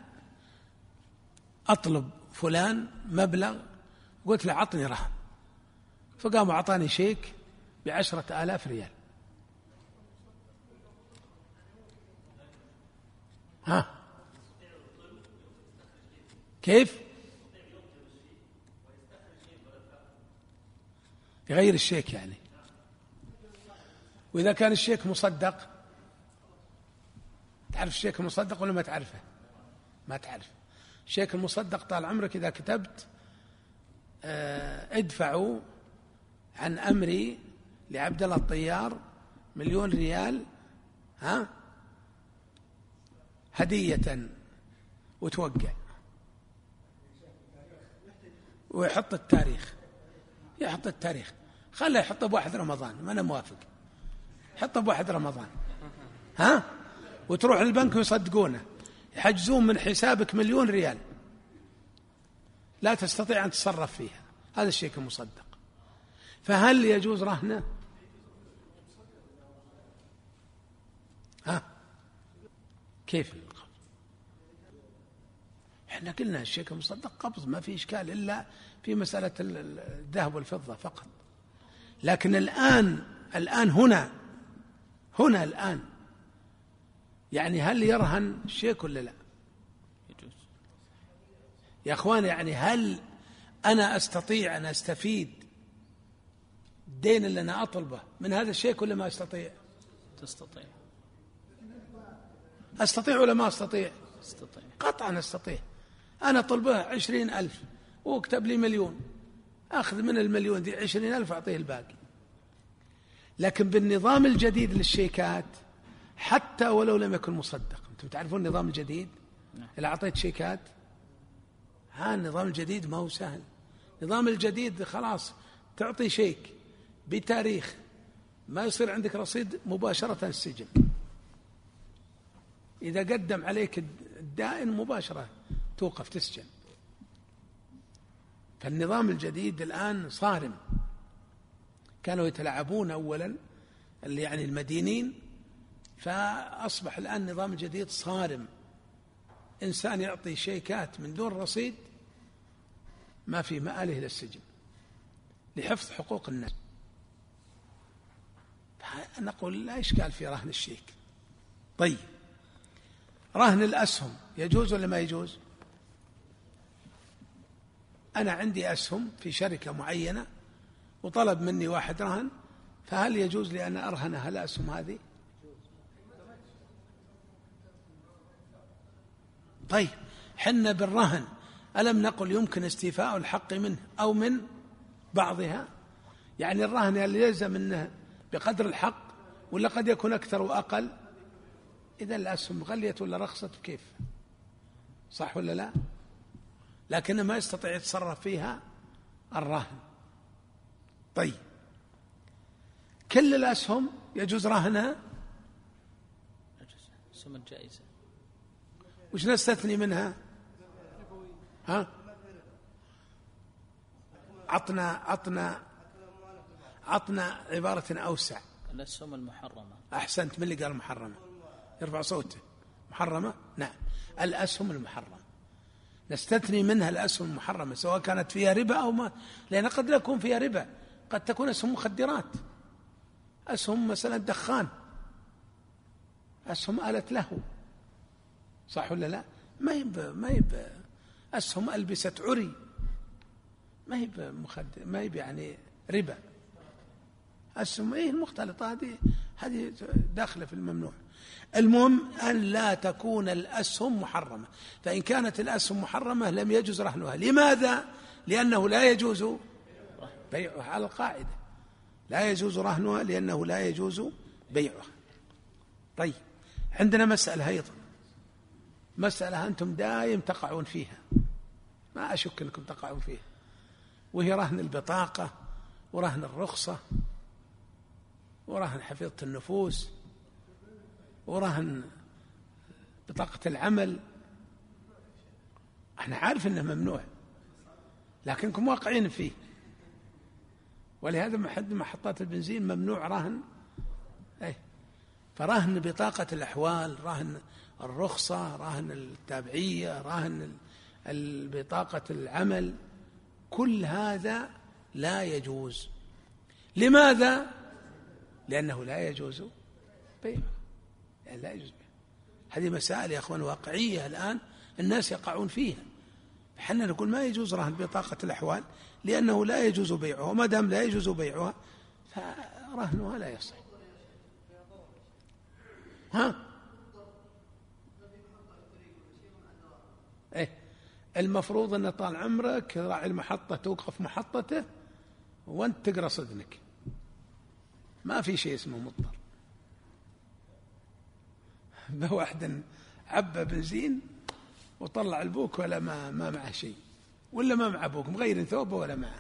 أطلب فلان مبلغ، قلت له عطني رهن، فقام أعطاني شيك بعشرة آلاف ريال. ها كيف؟ يغير الشيك يعني. وإذا كان الشيك مصدق، تعرف الشيك المصدق ولا ما تعرفه؟ ما تعرف الشيك المصدق. طال عمرك إذا كتبت اه ادفعوا عن أمري لعبد الله الطيار مليون ريال ها هدية، وتوقع ويحط التاريخ، يحط التاريخ، خله يحطه بواحد رمضان، ما أنا موافق، حطه بواحد رمضان ها، وتروح للبنك ويصدقونه، يحجزون من حسابك مليون ريال لا تستطيع أن تتصرف فيها. هذا الشيك المصدق. فهل يجوز رهنه؟ ها كيف القبض؟ احنا قلنا الشيك المصدق قبض، ما في إشكال إلا في مسألة الذهب والفضة فقط. لكن الآن الآن هنا هنا الآن يعني هل يرهن الشيك ولا لا؟ يجوز يا أخوان. يعني هل أنا أستطيع أن أستفيد الدين اللي أنا أطلبه من هذا الشيك ولا ما أستطيع؟ تستطيع. أستطيع ولا ما أستطيع؟ استطيع. قطعا أستطيع. أنا طلبه عشرين ألف واكتب لي مليون، أخذ من المليون دي عشرين ألف أعطيه الباقي. لكن بالنظام الجديد للشيكات حتى ولو لم يكن مصدق، أنتم تعرفون النظام الجديد اللي أعطيت شيكات، ها النظام الجديد ما هو سهل. النظام الجديد خلاص تعطي شيك بتاريخ ما يصير عندك رصيد، مباشرة السجن. إذا قدم عليك الدائن مباشرة توقف تسجن. فالنظام الجديد الآن صارم. كانوا يتلاعبون أولا اللي يعني المدينين، فأصبح الآن النظام الجديد صارم. إنسان يعطي شيكات من دون رصيد ما في مآله إلى السجن لحفظ حقوق الناس. نقول لا إشكال في رهن الشيك. طيب رهن الأسهم يجوز ولا ما يجوز؟ أنا عندي أسهم في شركة معينة وطلب مني واحد رهن، فهل يجوز لي أن أرهنها الأسهم هذه؟ طيب حنا بالرهن ألم نقل يمكن استيفاء الحق منه أو من بعضها؟ يعني الرهن اللي يلزم منه بقدر الحق ولا قد يكون أكثر وأقل؟ إذا الأسهم غليت ولا رخصت كيف؟ صح ولا لا؟ لكنه ما يستطيع يتصرف فيها الرهن. طيب كل الأسهم يجوز رهنها؟ أسهم الجائزة وش نستثني منها؟ ها عطنا عطنا عطنا عبارة أوسع. الأسهم المحرمة. أحسنت. من اللي قال محرمة؟ يرفع صوته. محرمة؟ نعم الأسهم المحرمة نستثني منها الأسهم المحرمة سواء كانت فيها ربا أو ما، لأن قد لا يكون فيها ربا، قد تكون أسهم مخدرات، أسهم مثلا دخان، أسهم آلة له، صح ولا لا؟ ما يب ما يب أسهم ألبسة عري، ما يب مخدر، ما يب يعني ربا. أسهم إيه المختلطة هذه هذه داخلة في الممنوع. المهم أن لا تكون الأسهم محرمة. فإن كانت الأسهم محرمة لم يجوز رهنها. لماذا؟ لأنه لا يجوز بيعها على القاعدة، لا يجوز رهنها لأنه لا يجوز بيعها. طيب عندنا مسألة أيضا، مسألة أنتم دائم تقعون فيها، ما أشك أنكم تقعون فيها، وهي رهن البطاقة ورهن الرخصة ورهن حفيظة النفوس ورهن بطاقة العمل. احنا عارف انه ممنوع لكنكم واقعين فيه، ولهذا محد محطات البنزين ممنوع رهن. ايه فرهن بطاقة الأحوال، رهن الرخصة، رهن التابعية، رهن بطاقة العمل، كل هذا لا يجوز. لماذا؟ لأنه لا يجوز بيعه، يعني لا يجوز بيعه. هذه مسائل يا أخوان واقعية الآن الناس يقعون فيها. حنا نقول ما يجوز رهن بطاقة الأحوال لأنه لا يجوز بيعها، وما دام لا يجوز بيعها فرهنها لا يصح. ها إيه المفروض أن طال عمرك راعي المحطة توقف محطته وأنت تقرأ صدنك، ما في شيء اسمه مضطر. بواحد عبى بنزين وطلع البوك ولا ما ما معه شيء، ولا ما معه بوك، مغير ثوبه ولا معه.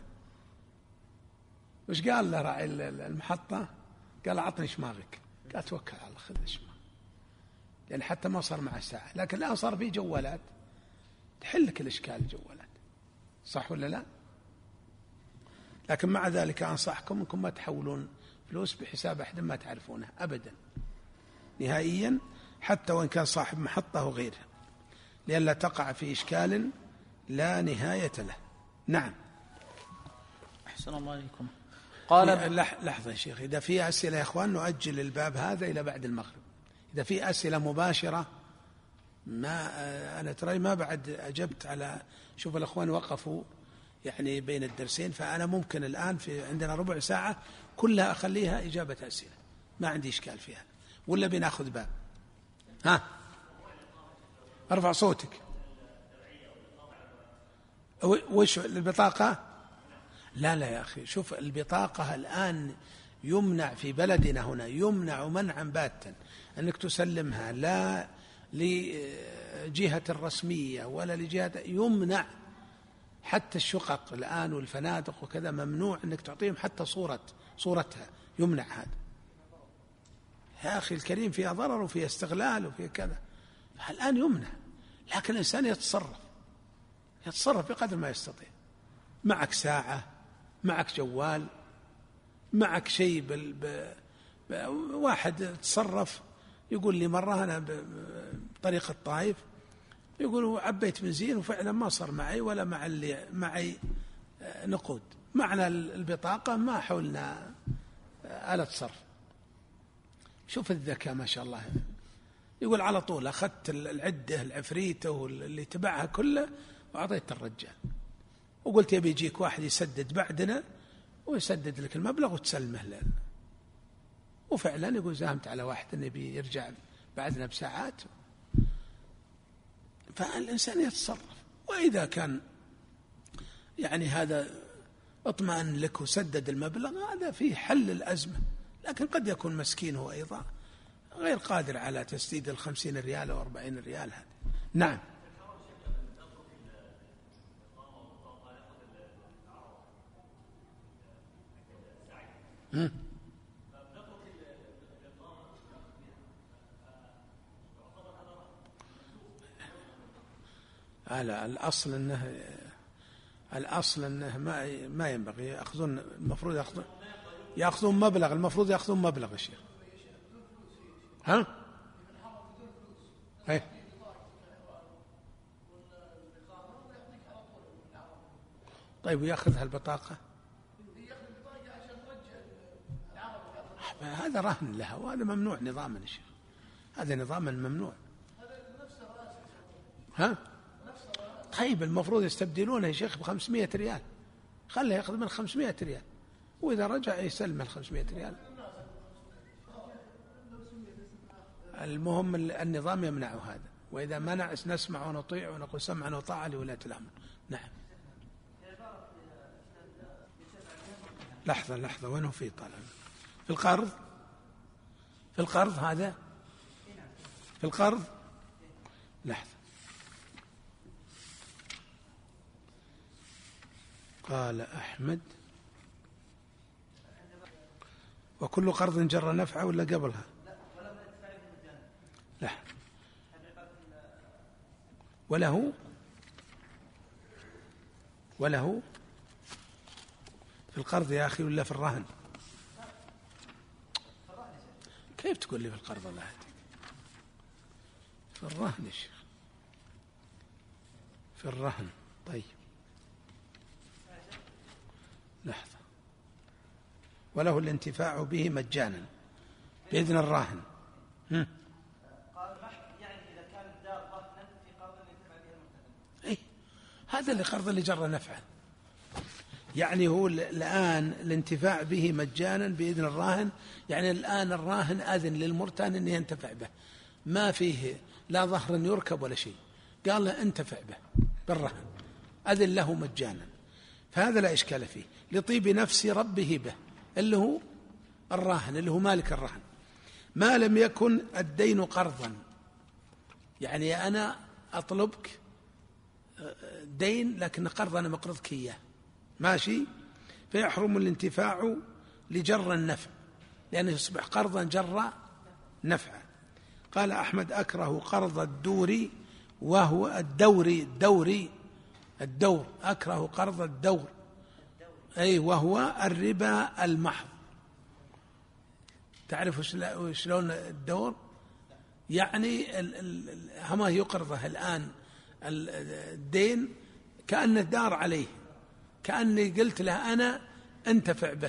وش قال له راعي المحطة؟ قال أعطني شماغك. قال توكل على الله خذ شماغ، لأن حتى ما صار معه ساعة. لكن الآن صار في جوالات تحل لك الإشكال، الجوالات صح ولا لا؟ لكن مع ذلك أنصحكم أنكم ما تحولون فلوس بحساب أحد ما تعرفونه أبدا نهائيا، حتى وإن كان صاحب محطة وغيرها، لئلا تقع في إشكال لا نهاية له. نعم. أحسن الله عليكم. قال لحظة يا شيخ، إذا في أسئلة يا أخوان نؤجل الباب هذا إلى بعد المغرب. إذا في أسئلة مباشرة ما أنا ترى ما بعد أجبت على، شوف الأخوان وقفوا يعني بين الدرسين، فأنا ممكن الآن في عندنا ربع ساعة كلها أخليها إجابة أسئلة، ما عندي إشكال فيها، ولا بناخذ باب. ها ارفع صوتك. وش البطاقة؟ لا لا يا أخي، شوف البطاقة الآن يمنع في بلدنا هنا، يمنع منعا باتا أنك تسلمها لا لجهة الرسمية ولا لجهة، يمنع. حتى الشقق الآن والفنادق وكذا ممنوع أنك تعطيهم حتى صورة صورتها، يمنع هذا. يا أخي الكريم فيها ضرر وفيها استغلال وفيها كذا، الآن يمنع. لكن الإنسان يتصرف يتصرف بقدر ما يستطيع. معك ساعة، معك جوال، معك شيء بال... ب... ب... واحد تصرف يقول لي مرة أنا بطريق الطائف، يقول عبيت بنزين وفعلا ما صار معي ولا مع اللي معي نقود، معنا البطاقة ما حولنا آلة صرف. شوف الذكاء ما شاء الله. يقول على طول أخذت العدة العفريتة واللي تبعها كله وأعطيت الرجال، وقلت يبي يجيك واحد يسدد بعدنا ويسدد لك المبلغ وتسلمه له. وفعلا يقول زاهمت على واحد أن يبي يرجع بعدنا بساعات. فالإنسان يتصرف، وإذا كان يعني هذا اطمأن لك وسدد المبلغ هذا فيه حل الأزمة. لكن قد يكون مسكين هو أيضا غير قادر على تسديد الخمسين ريال أو أربعين ريال هذا. نعم. هم. لا الأصل أنه الأصل أنه ما ما ينبغي يأخذون، المفروض يأخذون يأخذون مبلغ، المفروض يأخذون مبلغ يا شيخ. ها؟ هي. طيب ويأخذ هالبطاقة؟ هذا رهن لها وهذا ممنوع نظاما يا شيخ، هذا نظاما ممنوع. ها؟ طيب المفروض يستبدلونه يا شيخ بخمسمائة ريال، خله يأخذ من خمسمائة ريال وإذا رجع يسلم الخمسمائة ريال. المهم النظام يمنع هذا، وإذا منع نسمع ونطيع ونقول سمعا وطاعة لولاة الأمر. نعم. لحظة لحظة وين هو في طالب في القرض؟ في القرض هذا في القرض. لحظة. قال أحمد وكل قرض جر نفعه ولا قبلها؟ لا. وله وله في القرض يا أخي ولا في الرهن؟ كيف تقول لي في القرض؟ الله يهديك، في الرهن يا شيخ، في الرهن. طيب لحظة. وله الانتفاع به مجانا. بإذن الراهن. هم. قال محك يعني إذا كان الدار رهنا في قرض ينتفع به المرتهن. إيه هذا اللي قرض اللي جر نفعا، يعني هو الآن الانتفاع به مجانا بإذن الراهن، يعني الآن الراهن أذن للمرتهن أن ينتفع به، ما فيه لا ظهر يركب ولا شيء، قال له انتفع به بالرهن، أذن له مجانا، فهذا لا إشكال فيه لطيب نفس ربه به اللي هو الراهن اللي هو مالك الرهن، ما لم يكن الدين قرضا، يعني أنا أطلبك دين لكن قرض أنا مقرضك إياه ماشي، فيحرم الانتفاع لجر النفع لأنه يصبح قرضا جر نفعا. قال أحمد أكره قرض الدور وهو الدوري الدوري الدور أكره قرض الدور أي وهو الربا المحض. تعرف شلون الدور؟ يعني هما يقرضه الآن الدين كأنه دار عليه، كأني قلت له أنا أنتفع به،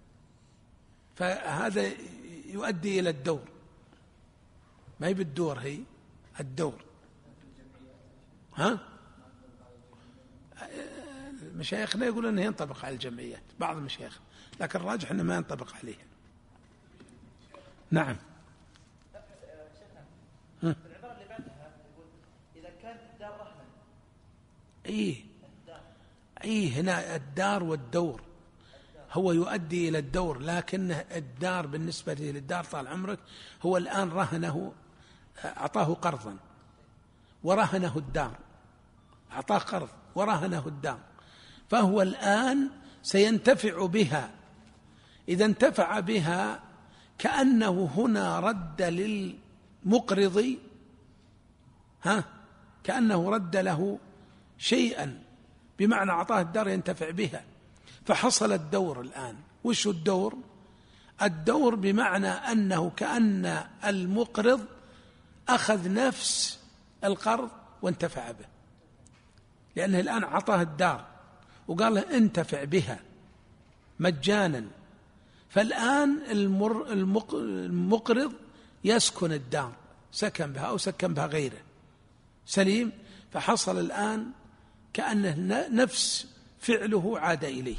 فهذا يؤدي إلى الدور، ما هي بالدور هي الدور. ها مشايخنا يقولون أنه ينطبق على الجمعيات، بعض المشايخ، لكن الراجح أنه ما ينطبق عليها. نعم. العبارة اللي بعدها يقول إذا كانت الدار رهنا. إيه إيه هنا الدار والدور هو يؤدي إلى الدور، لكن الدار بالنسبة للدار طال عمرك هو الآن رهنه، أعطاه قرضا ورهنه الدار، أعطاه قرض ورهنه الدار، فهو الآن سينتفع بها. إذا انتفع بها كأنه هنا رد للمقرض، ها كأنه رد له شيئا، بمعنى أعطاه الدار ينتفع بها، فحصل الدور الآن. وش الدور؟ الدور بمعنى أنه كأن المقرض أخذ نفس القرض وانتفع به، لأنه الآن أعطاه الدار وقال له انتفع بها مجانا، فالآن المر المقرض يسكن الدار، سكن بها أو سكن بها غيره سليم، فحصل الآن كأنه نفس فعله عاد إليه.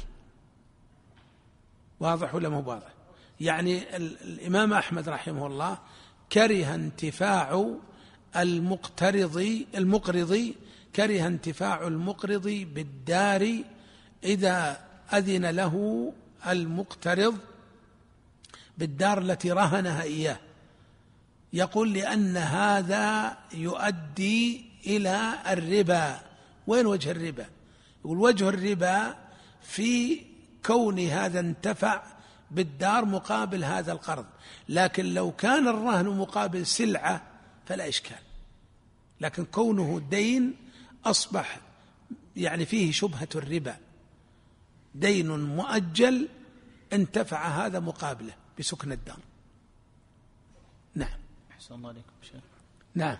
واضح ولا مو واضح؟ يعني الإمام أحمد رحمه الله كره انتفاع المقترض المقرض كره انتفاع المقرض بالدار إذا أذن له المقترض بالدار التي رهنها إياه، يقول لأن هذا يؤدي إلى الربا. وين وجه الربا؟ يقول وجه الربا في كون هذا انتفع بالدار مقابل هذا القرض، لكن لو كان الرهن مقابل سلعة فلا إشكال، لكن كونه دين أصبح يعني فيه شبهة الربا، دين مؤجل انتفع هذا مقابله بسكن الدار. نعم. أحسن الله عليكم شيخ. نعم.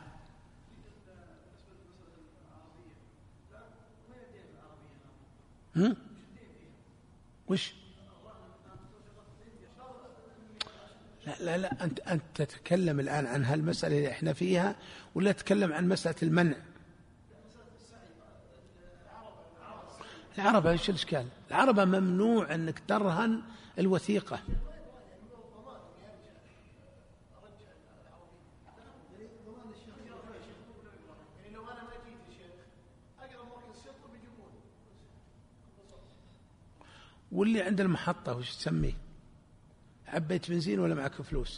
هم؟ وش؟ لا لا لا أنت أنت تتكلم الآن عن هالمسألة اللي إحنا فيها ولا تتكلم عن مسألة المنع؟ العربة إيش الإشكال؟ العربة ممنوع أنك ترهن الوثيقة. واللي عند المحطة وش تسميه؟ عبيت بنزين ولا معك فلوس؟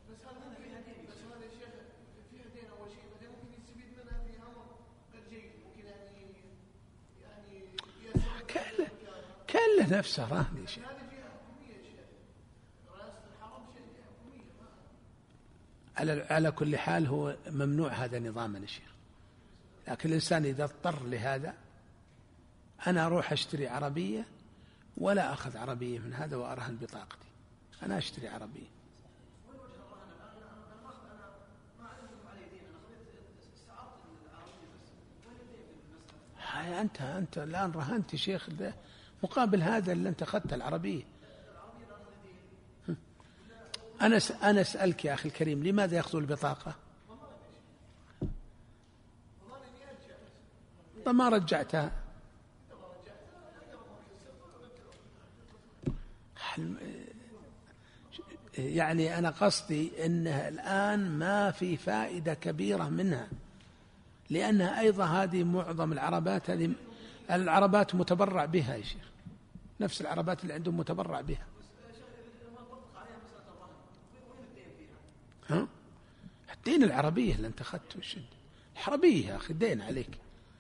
كله كله نفسه راهن يا شيخ. على على كل حال هو ممنوع هذا نظاما يا شيخ، لكن الإنسان إذا اضطر لهذا، أنا أروح أشتري عربية ولا أخذ عربية من هذا وأرهن بطاقتي، أنا أشتري عربية. هاي أنت أنت الآن رهنت يا شيخ مقابل هذا اللي أنت أخذت العربية. أنا أنا أسألك يا أخي الكريم، لماذا يأخذوا البطاقة؟ طب ما رجعتها؟ يعني أنا قصدي أنها الآن ما في فائدة كبيرة منها، لأنها أيضا هذه معظم العربات، هذه العربات متبرع بها يا شيخ، نفس العربات اللي عندهم متبرع بها. ها؟ الدين العربية اللي انت أخذته الشد الحربية يا أخي، الدين عليك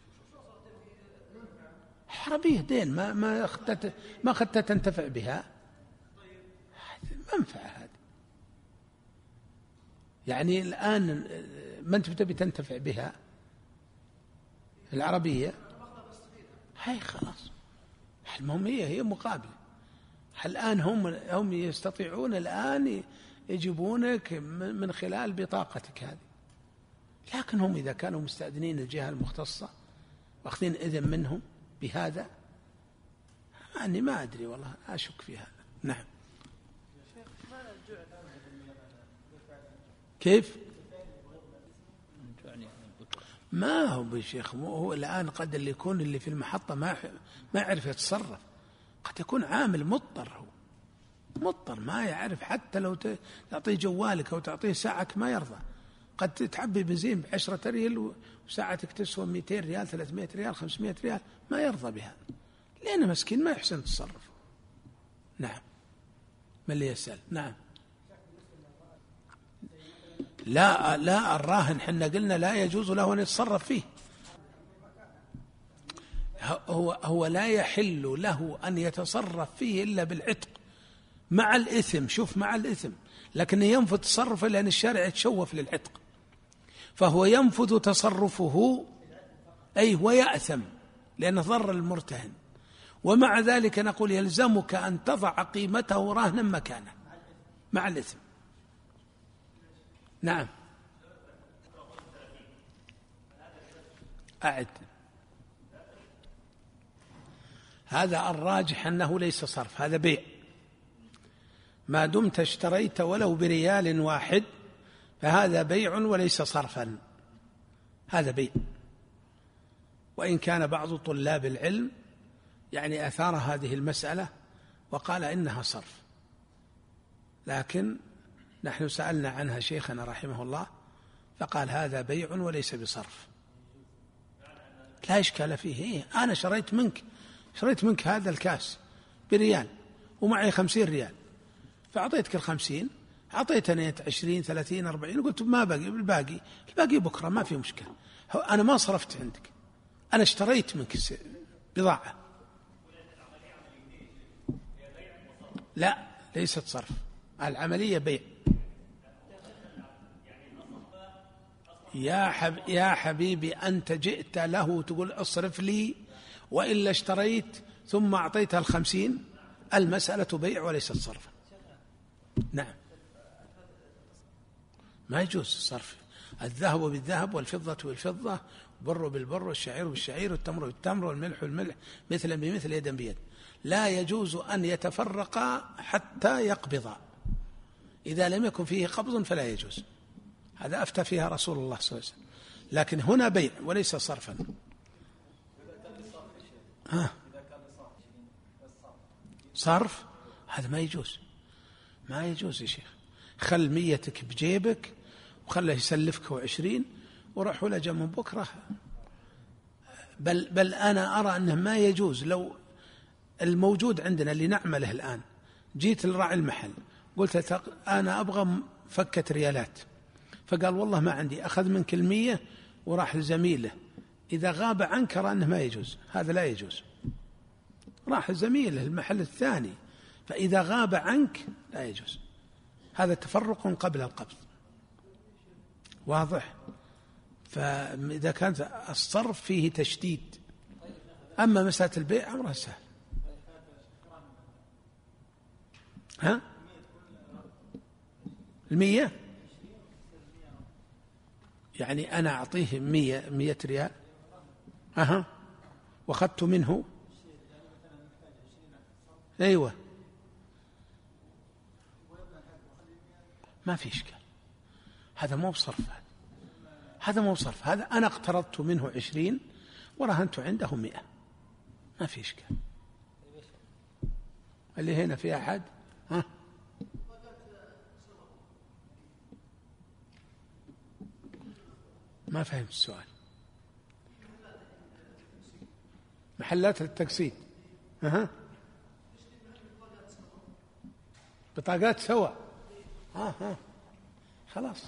حربية دين، ما ما أخذت ما أخذت تنتفع بها، منفعة هذه. يعني الآن ما أنت بتبي تنتفع بها العربية، هاي خلاص المهم هي هي مقابلة. الآن هم هم يستطيعون الآن يجيبونك من خلال بطاقتك هذه، لكن هم إذا كانوا مستأذنين الجهة المختصة واخذين إذن منهم بهذا، أني ما أدري والله، أشك في هذا. نعم. كيف؟ ما هو بشيخ، هو الآن قد اللي يكون اللي في المحطة ما ما يعرف يتصرف، قد يكون عامل مضطر، هو مضطر ما يعرف، حتى لو تعطيه جوالك أو تعطيه ساعك ما يرضى. قد تعبي بنزين بعشرة ريال وساعتك تسوى مئتين ريال ثلاثمائة ريال خمسمائة ريال، ما يرضى بها لأنه مسكين ما يحسن التصرف. نعم. من اللي يسأل؟ نعم. لا لا الراهن حنا قلنا لا يجوز له أن يتصرف فيه، هو هو لا يحل له أن يتصرف فيه إلا بالعتق مع الإثم. شوف، مع الإثم، لكن ينفذ تصرفه لأن الشارع يتشوف للعتق، فهو ينفذ تصرفه أي ويأثم لأنه ضر المرتهن، ومع ذلك نقول يلزمك أن تضع قيمته رهنا مكانه مع الإثم. نعم. أعد. هذا الراجح أنه ليس صرف، هذا بيع، ما دمت اشتريت ولو بريال واحد فهذا بيع وليس صرفا، هذا بيع. وإن كان بعض طلاب العلم يعني أثار هذه المسألة وقال إنها صرف، لكن نحن سألنا عنها شيخنا رحمه الله فقال هذا بيع وليس بصرف، لا إشكال فيه. إيه؟ أنا شريت منك شريت منك هذا الكاس بريال ومعي خمسين ريال، فأعطيتك الخمسين، أعطيتني عشرين ثلاثين أربعين، وقلت ما باقي، الباقي الباقي بكرة ما في مشكلة، أنا ما صرفت عندك، أنا اشتريت منك بضاعة. لا، ليست صرف، العملية بيع. يا حب يا حبيبي، أنت جئت له تقول اصرف لي وإلا اشتريت ثم أعطيتها الخمسين، المسألة بيع وليست صرفا. نعم. ما يجوز الصرف، الذهب بالذهب والفضة بالفضة، البر بالبر والشعير بالشعير والتمر بالتمر والملح بالملح مثلا بمثل يدا بيد، لا يجوز أن يتفرقا حتى يقبضا، إذا لم يكن فيه قبض فلا يجوز، هذا أفتى فيها رسول الله صلى الله عليه وسلم، لكن هنا بيع وليس صرفا. ها. صرف هذا ما يجوز، ما يجوز يا شيخ، خل ميتك بجيبك وخله يسلفك عشرين وروح ولا جاء من بكرة، بل, بل أنا أرى أنه ما يجوز. لو الموجود عندنا اللي نعمله الآن، جيت لراعي المحل قلت أنا أبغى فكة ريالات، فقال والله ما عندي، أخذ منك المية وراح لزميله، إذا غاب عنك أرى أنه ما يجوز، هذا لا يجوز، راح زميله المحل الثاني، فإذا غاب عنك لا يجوز، هذا تفرق قبل القبض، واضح؟ فإذا كانت الصرف فيه تشديد، أما مسألة البيع أمرها سهل. ها؟ المية يعني أنا أعطيه مية مية ريال، أها، وأخذت منه، أيوة، ما في إشكال، هذا مو بصرف، هذا هذا مو بصرف، هذا أنا اقترضت منه عشرين ورهنت عنده مئة، ما في إشكال. اللي هنا في أحد؟ ها؟ ما فهمت السؤال. محلات التقسيط، أها، بطاقات سوا، ها ها خلاص.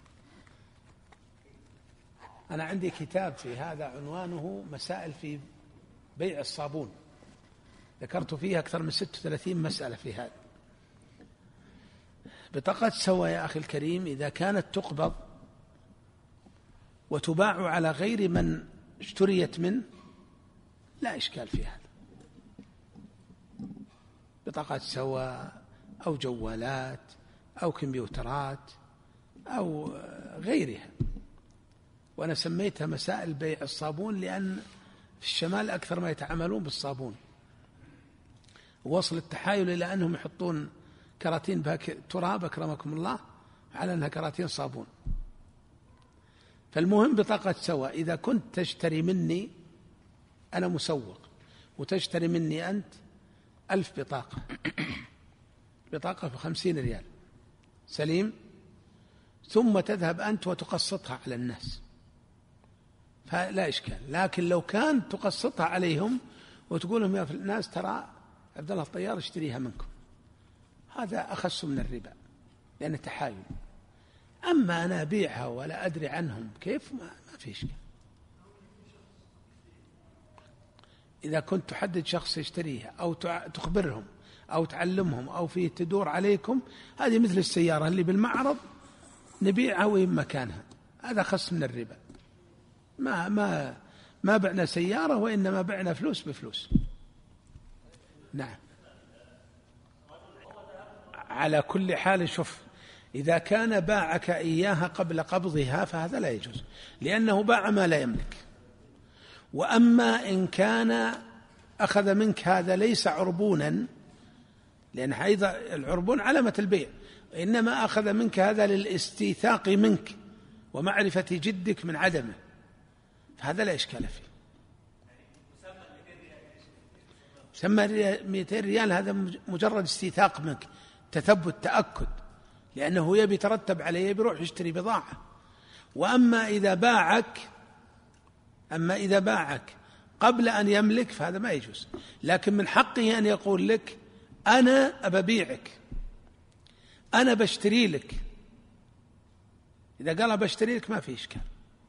أنا عندي كتاب في هذا عنوانه مسائل في بيع الصابون، ذكرت فيه أكثر من ستة وثلاثين مسألة في هذا. بطاقة سوا يا أخي الكريم إذا كانت تقبض وتباع على غير من اشتريت منه لا إشكال في هذا. بطاقات سوا أو جوالات أو كمبيوترات أو غيرها، وأنا سميتها مسائل بيع الصابون لأن في الشمال أكثر ما يتعاملون بالصابون، وصل التحايل إلى أنهم يحطون كراتين تراب أكرمكم الله على أنها كراتين صابون. فالمهم بطاقة سوا إذا كنت تشتري مني أنا مسوق وتشتري مني أنت ألف بطاقة، بطاقة بخمسين ريال سليم، ثم تذهب أنت وتقسطها على الناس فلا إشكال. لكن لو كان تقسطها عليهم وتقول لهم يا الناس ترى عبد الله الطيار اشتريها منكم، هذا أخص من الربا لأنه تحايل. أما أنا أبيعها ولا أدري عنهم كيف، ما, ما في إشكال. إذا كنت تحدد شخص يشتريها أو تخبرهم أو تعلمهم أو فيه تدور عليكم، هذه مثل السيارة اللي بالمعرض نبيعها وين مكانها، هذا خص من الربا. ما ما ما بعنا سيارة وإنما بعنا فلوس بفلوس. نعم. على كل حال شوف، إذا كان باعك إياها قبل قبضها فهذا لا يجوز لأنه باع ما لا يملك. وأما إن كان أخذ منك هذا ليس عربونا، لأن أيضا العربون علامة البيع، إنما أخذ منك هذا للاستيثاق منك ومعرفة جدك من عدمه، فهذا لا إشكال فيه. سمى مئتين ريال هذا مجرد استيثاق منك، تثبت تأكد، لأنه يبي يترتب عليه بيروح يشتري بضاعة. وأما إذا باعك أما إذا باعك قبل أن يملك فهذا ما يجوز، لكن من حقه أن يقول لك أنا أبيعك، أنا بشتري لك. إذا قال بشتري لك ما في إشكال،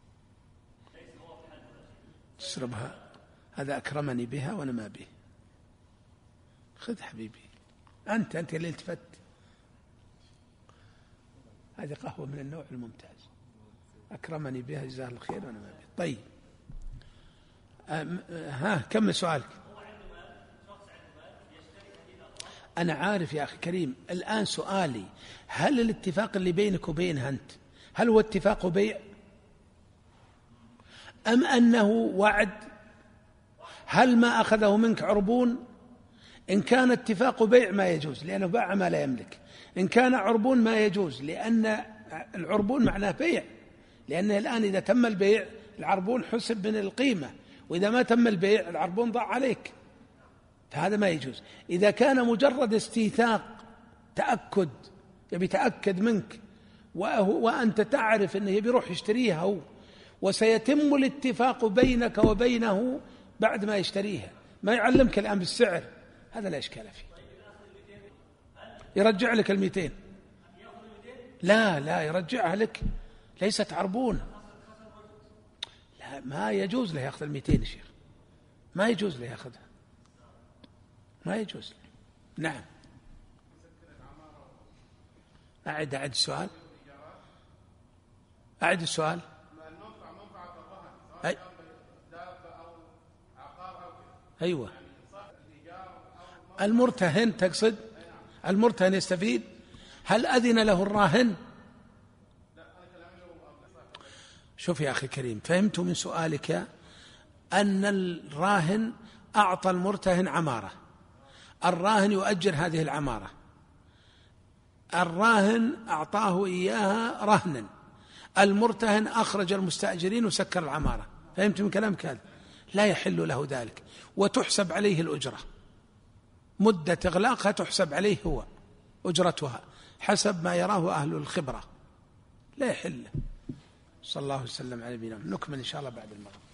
تشربها، هذا أكرمني بها وأنا ما به. خذ حبيبي، أنت أنت اللي التفت، هذه قهوة من النوع الممتاز، أكرمني بها جزاه الله خير وأنا ما به. طيب ها كمل سؤالك. أنا عارف يا أخي كريم، الآن سؤالي هل الاتفاق اللي بينك وبينها أنت هل هو اتفاق بيع أم أنه وعد؟ هل ما أخذه منك عربون؟ إن كان اتفاق بيع ما يجوز لأنه باع ما لا يملك، إن كان عربون ما يجوز لأن العربون معناه بيع، لأنه الآن إذا تم البيع العربون حسب من القيمة، وإذا ما تم البيع العربون ضاع عليك، فهذا ما يجوز. إذا كان مجرد استيثاق تأكد، يبي يتأكد منك وأنت تعرف أنه يبي يروح يشتريها هو، وسيتم الاتفاق بينك وبينه بعد ما يشتريها، ما يعلمك الآن بالسعر، هذا لا إشكال فيه. يرجع لك المئتين، لا لا يرجعها لك، ليست عربون، لا ما يجوز له يأخذ المئتين يا شيخ، ما يجوز له يأخذها، ما يجوز. نعم. أعد أعد السؤال، أعد السؤال. أي. أيوة، المرتهن تقصد، المرتهن يستفيد، هل أذن له الراهن؟ شوف يا أخي الكريم، فهمت من سؤالك أن الراهن أعطى المرتهن عمارة، الراهن يؤجر هذه العمارة، الراهن أعطاه إياها رهنا، المرتهن أخرج المستأجرين وسكر العمارة. فهمت من كلامك هذا؟ لا يحل له ذلك، وتحسب عليه الأجرة، مدة إغلاقها تحسب عليه هو أجرتها حسب ما يراه أهل الخبرة، لا يحل. صلى الله وسلم على نبينا. نكمل إن شاء الله بعد المغرب.